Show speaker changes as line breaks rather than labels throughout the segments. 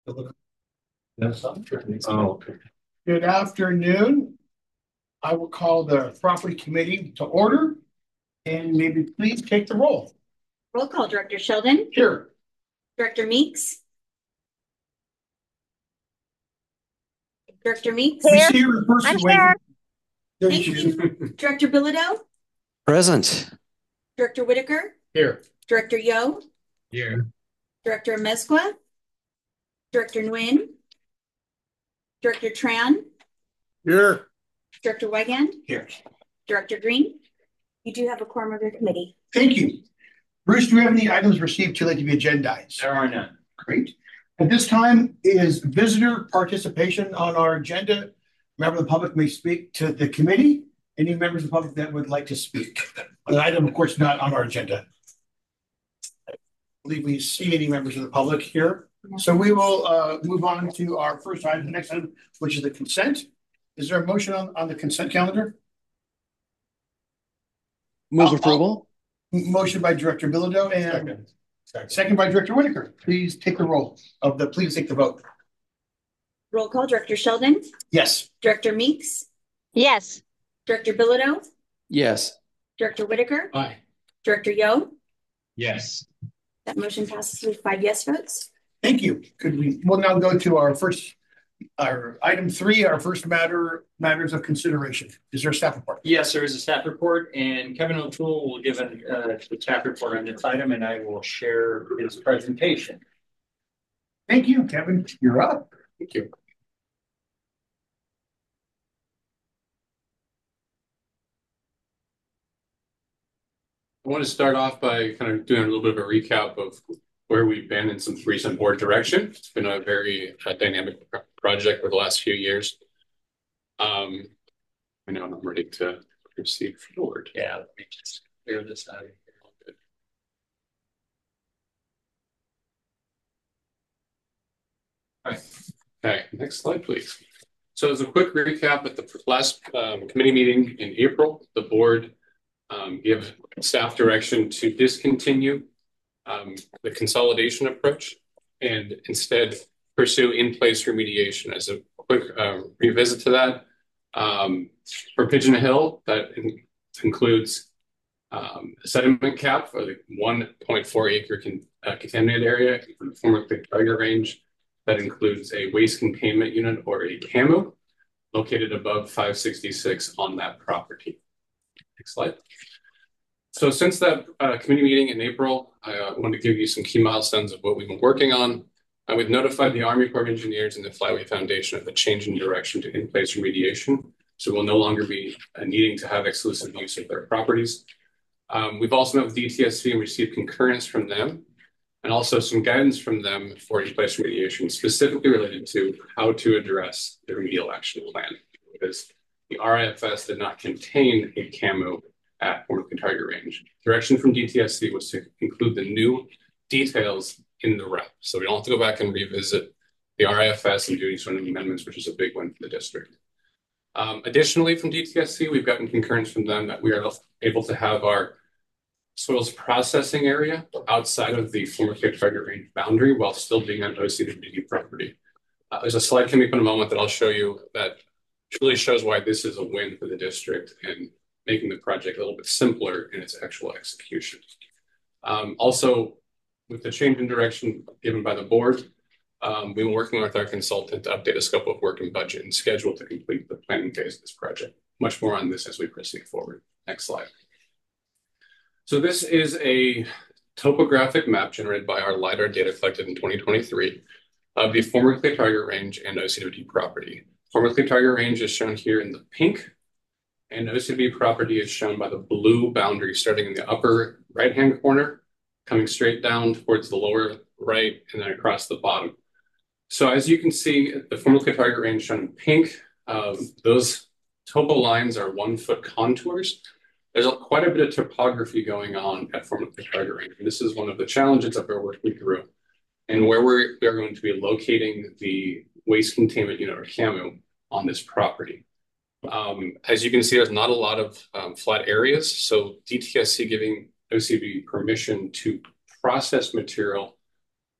Okay. Good afternoon. I will call the property committee to order and maybe please take the roll.
Roll call. Director Sheldon.
Here.
Director Meeks. Director Meeks.
We see you in person.
Thank you. Director Bilodeau.
Present.
Director Whitaker.
Here.
Director Yo.
Here.
Director Mezqua. Director Nguyen. Director Tran.
Here.
Director Wigand.
Here.
Director Green. You do have a quorum of your committee.
Thank you. Bruce, do we have any items received too late to be agendized?
There are none.
Great. At this time is visitor participation on our agenda. Member of the public may speak to the committee. Any members of the public that would like to speak? An item, of course, not on our agenda. I believe we see any members of the public here. No. So we will move on to our first item, the next item, which is the consent. Is there a motion on the consent calendar?
Move approval.
Motion by Director Bilodeau and second by Director Whitaker. Please take the please take the vote.
Roll call. Director Sheldon.
Yes.
Director Meeks.
Yes. Director
Bilodeau.
Yes.
Director Whitaker.
Aye.
Director Yo.
Yes.
That motion passes with 5 yes votes.
Thank you. We'll now go to our item 3, our first matters of consideration. Is there a staff report?
Yes, there is a staff report, and Kevin O'Toole will give the staff report on this item, and I will share his presentation.
Thank you, Kevin. You're up.
Thank you. I want to start off by kind of doing a little bit of a recap of where we've been in some recent board direction. It's been a very dynamic project for the last few years. I know I'm ready to proceed forward. Yeah, let me just clear this out of here. All right. Okay, next slide, please. So as a quick recap, at the last committee meeting in April, the board gave staff direction to discontinue the consolidation approach and instead pursue in-place remediation. As a quick revisit to that, for Pigeon Hill, that includes a sediment cap for the 1.4 acre contaminated area for the former Tiger Range. That includes a waste containment unit or a CAMU located above 566 on that property. Next slide. So since that committee meeting in April, I want to give you some key milestones of what we've been working on. We've notified the Army Corps of Engineers and the Flyway Foundation of the change in direction to in-place remediation. So we'll no longer be needing to have exclusive use of their properties. We've also met with DTSC and received concurrence from them and also some guidance from them for in-place remediation, specifically related to how to address the remedial action plan, because the RIFS did not contain a CAMU at former Tiger Range. Direction from DTSC was to include the new details in the REP. So we don't have to go back and revisit the RIFS and do any sort of amendments, which is a big one for the district. Additionally, from DTSC, we've gotten concurrence from them that we are able to have our soils processing area outside of the former Tiger Range boundary while still being on OCWD property. There's a slide coming up in a moment that I'll show you that really shows why this is a win for the district and making the project a little bit simpler in its actual execution. Also, with the change in direction given by the board, we've been working with our consultant to update a scope of work and budget and schedule to complete the planning phase of this project. Much more on this as we proceed forward. Next slide. So this is a topographic map generated by our LiDAR data collected in 2023 of the former Clay Tiger Range and OCWD property. Former Clay Tiger Range is shown here in the pink, and OCWD property is shown by the blue boundary starting in the upper right-hand corner, coming straight down towards the lower right, and then across the bottom. So as you can see, the former Clay Tiger Range shown in pink, those topo lines are 1-foot contours. There's quite a bit of topography going on at former Clay Tiger Range. This is one of the challenges that we're working through, and where we are going to be locating the waste containment unit or CAMU on this property. As you can see, there's not a lot of flat areas, so DTSC giving OCB permission to process material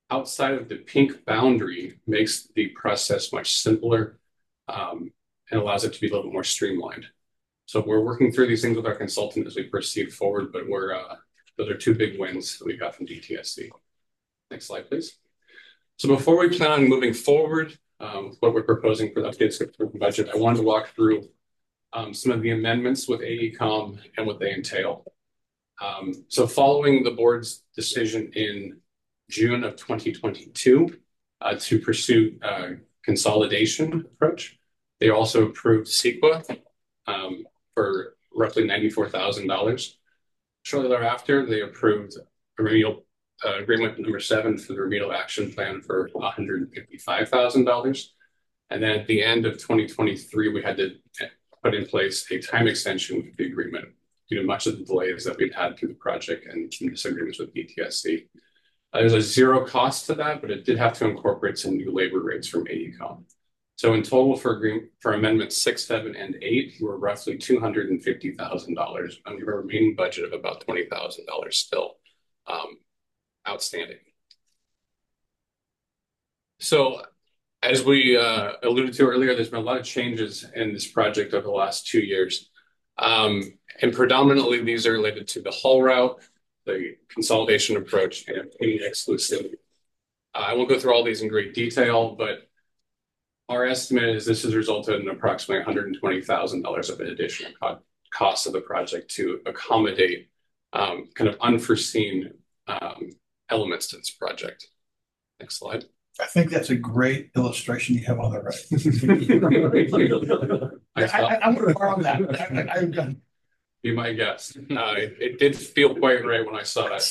outside of the pink boundary makes the process much simpler, and allows it to be a little bit more streamlined. So we're working through these things with our consultant as we proceed forward, but those are two big wins that we got from DTSC. Next slide, please. So before we plan on moving forward, what we're proposing for the updated budget, I wanted to walk through some of the amendments with AECom and what they entail. So following the board's decision in June of 2022 to pursue a consolidation approach, they also approved CEQA for roughly $94,000. Shortly thereafter, they approved a remedial agreement number 7 for the remedial action plan for $155,000. And then at the end of 2023, we had to put in place a time extension with the agreement due to much of the delays that we've had through the project and some disagreements with DTSC. There's a zero cost to that, but it did have to incorporate some new labor rates from AECom. So in total for amendments 6, 7, and 8, we're roughly $250,000, and we have a remaining budget of about $20,000 still outstanding. So as we alluded to earlier, there's been a lot of changes in this project over the last 2 years. And predominantly these are related to the haul route, the consolidation approach, and any exclusivity. I won't go through all these in great detail, but our estimate is this has resulted in approximately $120,000 of an additional cost of the project to accommodate kind of unforeseen elements to this project. Next slide.
I think that's a great illustration you have on the right. I'm going to borrow that. I'm done.
Be my guest. It did feel quite right when I saw that.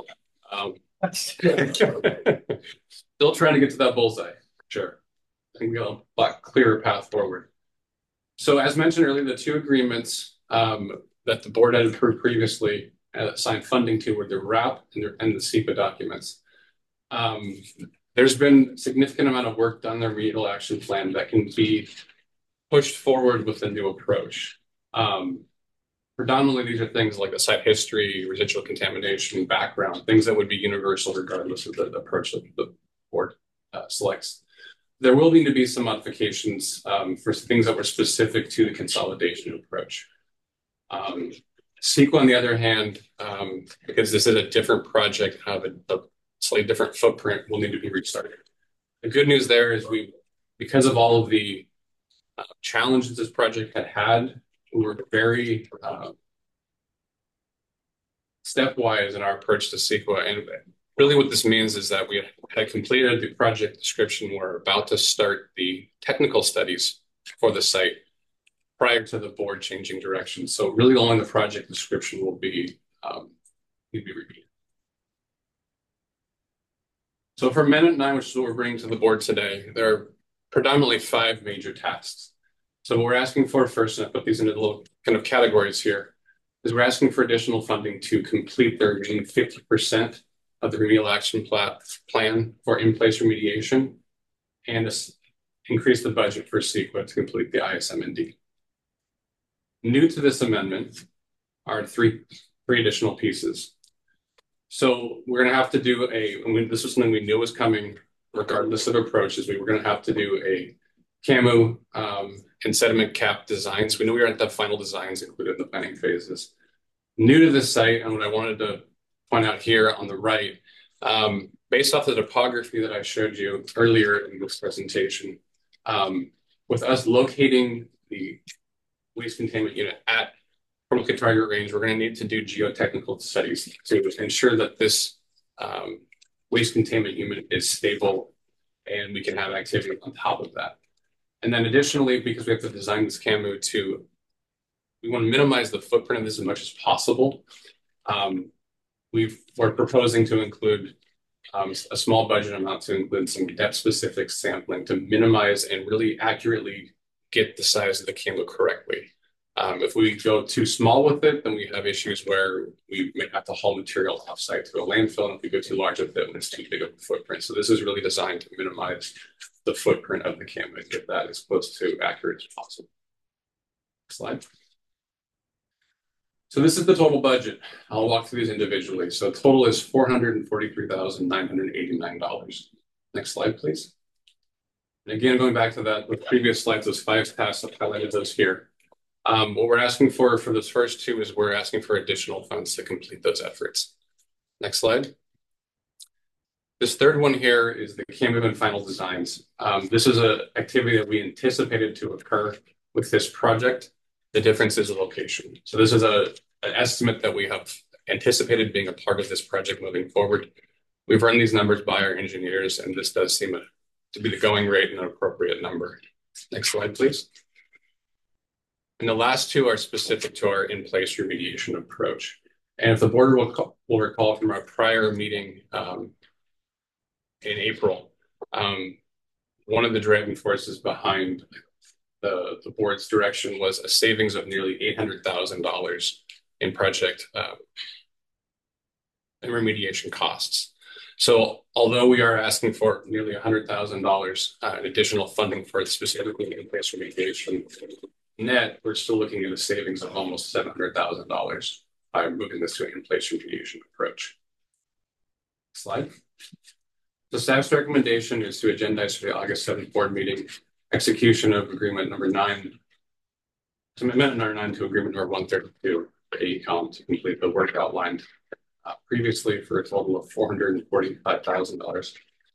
Still trying to get to that bullseye. Sure. I think we got a lot clearer path forward. So as mentioned earlier, the two agreements that the board had approved previously assigned funding to were the RAP and the CEQA documents. There's been significant amount of work done on the remedial action plan that can be pushed forward with a new approach. Predominantly, these are things like the site history, residual contamination, background, things that would be universal regardless of the approach that the board selects. There will need to be some modifications for things that were specific to the consolidation approach. CEQA, on the other hand, because this is a different project, have a slightly different footprint, will need to be restarted. The good news there is because of all of the challenges this project had, we were very stepwise in our approach to CEQA. And really what this means is that we had completed the project description. We're about to start the technical studies for the site prior to the board changing direction. So really only the project description will be reviewed. So for Amendment 9, which is what we're bringing to the board today, there are predominantly 5 major tasks. So what we're asking for first, and I put these into little kind of categories here, is we're asking for additional funding to complete the remaining 50% of the remedial action plan for in-place remediation and increase the budget for CEQA to complete the ISMND. New to this amendment are three additional pieces. So we're going to have to do this was something we knew was coming regardless of approaches. We were going to have to do a CAMU and sediment cap designs. We knew we were at the final designs included in the planning phases. New to this site, and what I wanted to point out here on the right, based off the topography that I showed you earlier in this presentation, with us locating the waste containment unit at Chroma target range, we're going to need to do geotechnical studies to ensure that this waste containment unit is stable and we can have activity on top of that. And then additionally, because we have to design this CAMU we want to minimize the footprint of this as much as possible. We're proposing to include a small budget amount to include some depth-specific sampling to minimize and really accurately get the size of the CAMU correctly. If we go too small with it, then we have issues where we may have to haul material off-site to a landfill, and if we go too large with it, then it's too big of a footprint. So this is really designed to minimize the footprint of the CAMU and get that as close to accurate as possible. Next slide. So this is the total budget. I'll walk through these individually. So total is $443,989. Next slide, please. And again, going back to that, with previous slides, those 5 tasks, I've highlighted those here. What we're asking for those first 2 is we're asking for additional funds to complete those efforts. Next slide. This third one here is the CAMU and final designs. This is an activity that we anticipated to occur with this project. The difference is the location. So this is an estimate that we have anticipated being a part of this project moving forward. We've run these numbers by our engineers, and this does seem to be the going rate and an appropriate number. Next slide, please. And the last 2 are specific to our in-place remediation approach. And if the board will recall from our prior meeting in April, one of the driving forces behind the board's direction was a savings of nearly $800,000 in project and remediation costs. So although we are asking for nearly $100,000 in additional funding for specifically in-place remediation, net, we're still looking at a savings of almost $700,000 by moving this to an in-place remediation approach. Slide. The staff's recommendation is to agendize for the August 7th board meeting execution of agreement number 9, amendment number 9 to agreement number 132 for AECOM to complete the work outlined previously for a total of $445,000,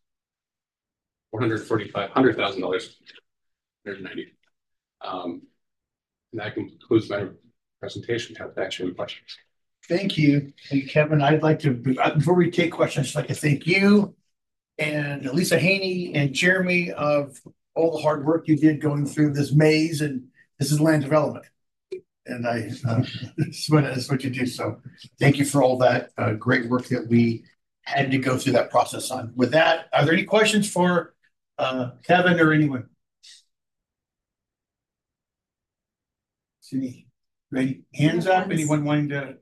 $190. And that concludes my presentation. Have to answer any questions.
Thank you, Kevin. I'd like to, before we take questions, I'd like to thank you and Lisa Haney and Jeremy of all the hard work you did going through this maze, and this is land development. And that's what you do. So thank you for all that great work that we had to go through that process on. With that, are there any questions for Kevin or anyone? See any hands up? Anyone wanting to?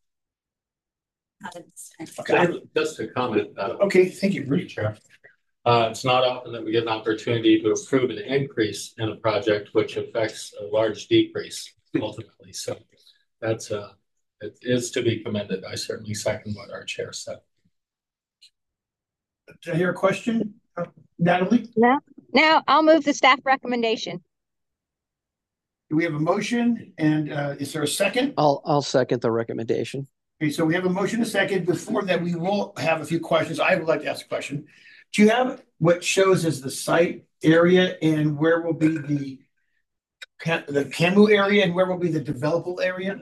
Okay. Just a comment.
Okay, thank you, Bruce.
Chair. It's not often that we get an opportunity to approve an increase in a project which affects a large decrease ultimately. So that's it is to be commended. I certainly second what our chair said.
Did I hear a question, Natalie?
No, I'll move the staff recommendation.
Do we have a motion, and is there a second?
I'll second the recommendation.
Okay, so we have a motion, a second. Before that, we will have a few questions. I would like to ask a question. Do you have what shows as the site area, and where will be the CAMU area, and where will be the developable area?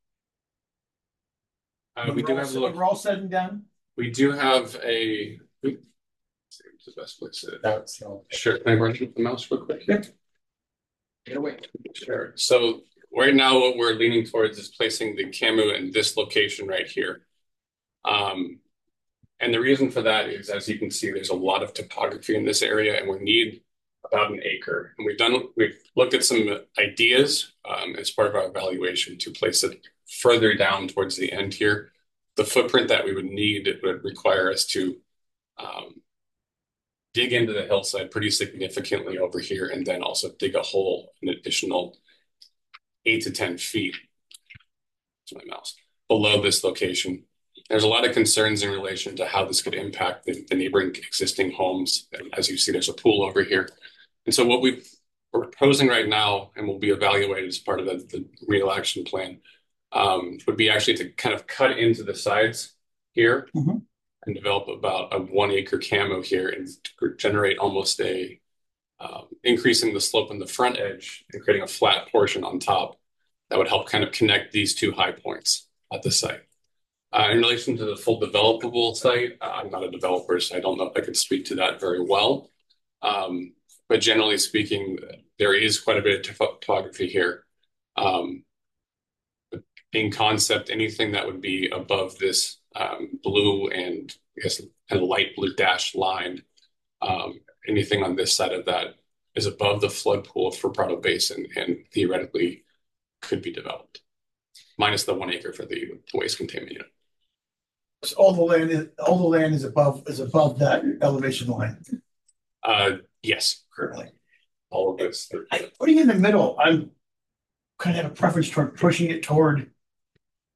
We do have
we're all said and done.
We do have a. The best place to.
That's
Sure. Can I run the mouse real quick?
Yeah.
Get away. Sure. So right now, what we're leaning towards is placing the CAMU in this location right here. And the reason for that is, as you can see, there's a lot of topography in this area, and we need about an acre. And we've looked at some ideas as part of our evaluation to place it further down towards the end here. The footprint that we would need, it would require us to dig into the hillside pretty significantly over here, and then also dig a hole an additional 8 to 10 feet. That's my mouse. Below this location. There's a lot of concerns in relation to how this could impact the neighboring existing homes. And as you see, there's a pool over here. And so what we're proposing right now, and will be evaluated as part of the real action plan, would be actually to kind of cut into the sides here and develop about a 1 acre CAMU here and generate almost a increasing the slope on the front edge and creating a flat portion on top that would help kind of connect these 2 high points at the site. In relation to the full developable site, I'm not a developer, so I don't know if I could speak to that very well. But generally speaking, there is quite a bit of topography here. In concept, anything that would be above this blue and I guess kind of light blue dashed line, anything on this side of that is above the flood pool for Prado Basin and theoretically could be developed, minus the 1 acre for the waste containment unit.
So all the land is above that elevation line.
Yes,
Currently.
all of this.
Putting in the middle, I'm kind of have a preference toward pushing it toward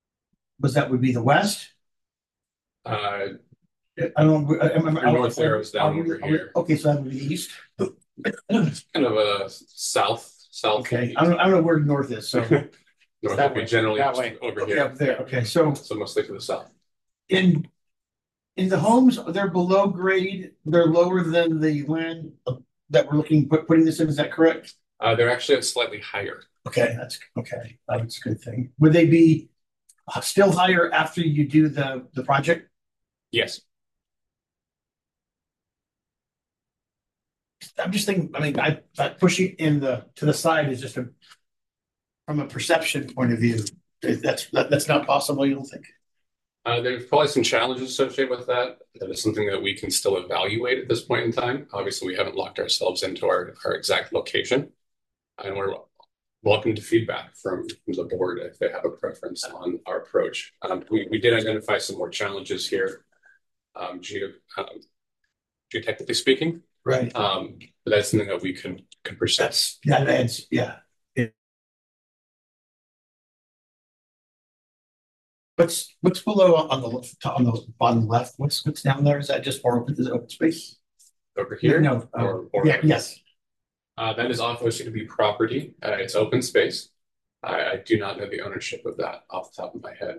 that would be the west?
Uh,
I don't.
Your north arrow is down over here.
Okay, so that would be the east.
It's kind of a south.
Okay, I don't know where north is, so.
North
That
would be
way,
generally
that way.
over
Okay,
here.
up there, okay, so
So mostly to the south.
in the homes, they're below grade, they're lower than the land that we're putting this in, is that correct?
They're actually slightly higher.
Okay, that's a good thing. Would they be still higher after you do the project?
Yes.
I'm just thinking, I mean, I pushing to the side is just from a perception point of view, that's not possible, you don't think?
There's probably some challenges associated with that. That is something that we can still evaluate at this point in time. Obviously, we haven't locked ourselves into our exact location. And we're welcome to feedback from the board if they have a preference on our approach. We did identify some more challenges here, geotechnically speaking.
Right.
But that's something that we can pursue.
Yeah. What's below on the bottom left? What's down there? Is that just more open? Is it open space?
Over here?
No. Yeah. Yes.
That is off OCW property. It's open space. I do not know the ownership of that off the top of my head.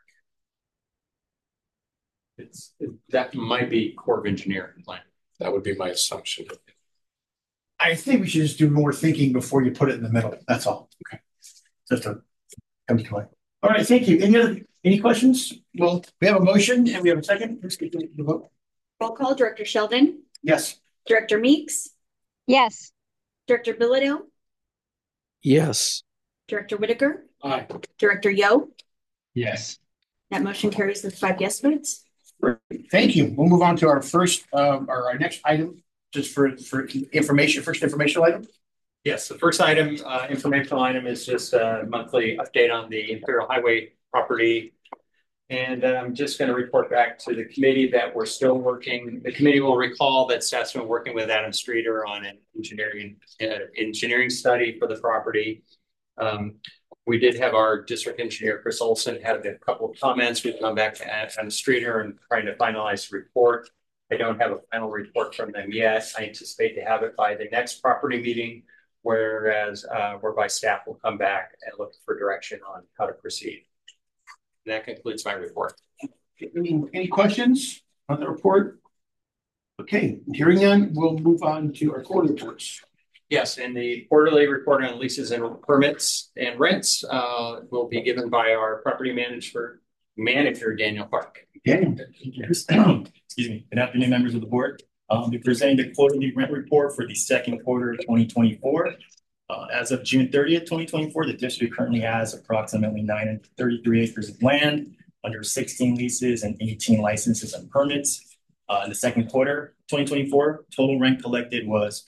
That might be Corps of Engineering land.
That would be my assumption.
I think we should just do more thinking before you put it in the middle. That's all.
Okay.
Just to come to mind. All right. Thank you. Any questions? Well, we have a motion and we have a second. Let's get to the vote.
Roll call, Director Sheldon,
Yes.
Director Meeks,
Yes.
Director Bilodeau,
Yes.
Director Whitaker,
Aye.
Director Yo.
Yes.
That motion carries with 5 yes votes.
Thank you. We'll move on to our first, or our next item, just for information, first informational item.
Yes, the first item, informational item is just a monthly update on the Imperial Highway property. And I'm just going to report back to the committee that we're still working. The committee will recall that staff's been working with Adam Streeter on an engineering study for the property. We did have our district engineer, Chris Olson, had a couple of comments. We've gone back to Adam Streeter and trying to finalize the report. I don't have a final report from them yet. I anticipate to have it by the next property meeting, whereby staff will come back and look for direction on how to proceed. And that concludes my report.
Any questions on the report? Okay, hearing none, we'll move on to our quarterly reports.
Yes, and the quarterly report on leases and permits and rents will be given by our property manager, Daniel Park.
Daniel.
Excuse me. Good afternoon, members of the board. I'll be presenting the quarterly rent report for the second quarter of 2024. As of June 30th, 2024, the district currently has approximately 933 acres of land under 16 leases and 18 licenses and permits. In the second quarter 2024, total rent collected was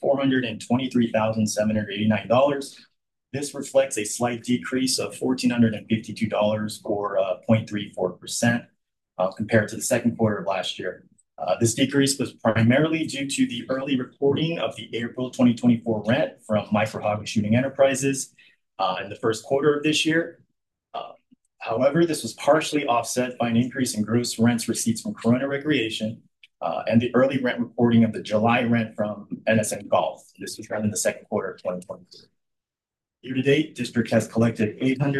$423,789. This reflects a slight decrease of $1,452 or 0.34% compared to the second quarter of last year. This decrease was primarily due to the early reporting of the April 2024 rent from Micro Shooting Enterprises in the first quarter of this year. However, this was partially offset by an increase in gross rents receipts from Corona Recreation and the early rent reporting of the July rent from NSN Golf. This was done in the second quarter of 2023. Year to date, district has collected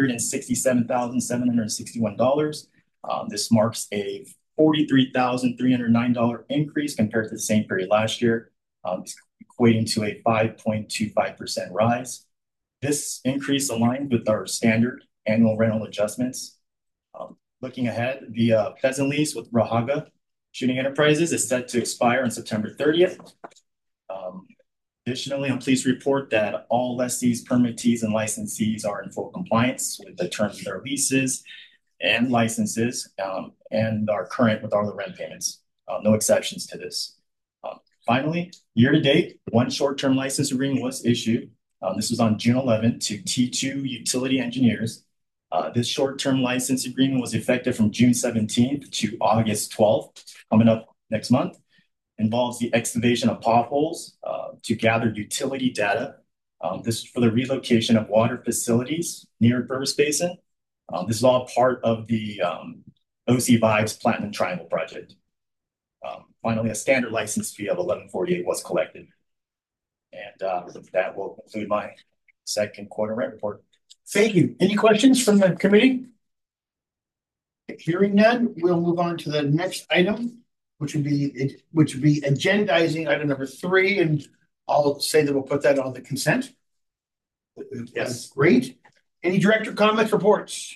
$867,761. This marks a $43,309 increase compared to the same period last year, equating to a 5.25% rise. This increase aligns with our standard annual rental adjustments. Looking ahead, the pheasant lease with Rahaga Shooting Enterprises is set to expire on September 30th. Additionally, I'm pleased to report that all lessees, permittees, and licensees are in full compliance with the terms of their leases and licenses and are current with all the rent payments. No exceptions to this. Finally, year to date, one short-term license agreement was issued. This was on June 11th to T2 Utility Engineers. This short-term license agreement was effective from June 17th to August 12th, coming up next month. Involves the excavation of potholes to gather utility data. This is for the relocation of water facilities near Purvis Basin. This is all part of the OC Vibes Platinum Triangle project. Finally, a standard license fee of $11.48 was collected. And that will conclude my second quarter rent report.
Thank you. Any questions from the committee? Hearing none, we'll move on to the next item, which would be agendizing item number 3, and I'll say that we'll put that on the consent.
Yes.
Great. Any director comments, reports?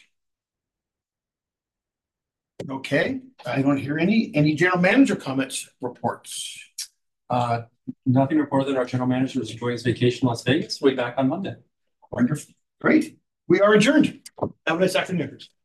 Okay, I don't hear any. Any general manager comments, reports?
Nothing reported that our general manager is enjoying his vacation in Las Vegas. We'll be back on Monday.
Wonderful. Great. We are adjourned. Have a nice afternoon.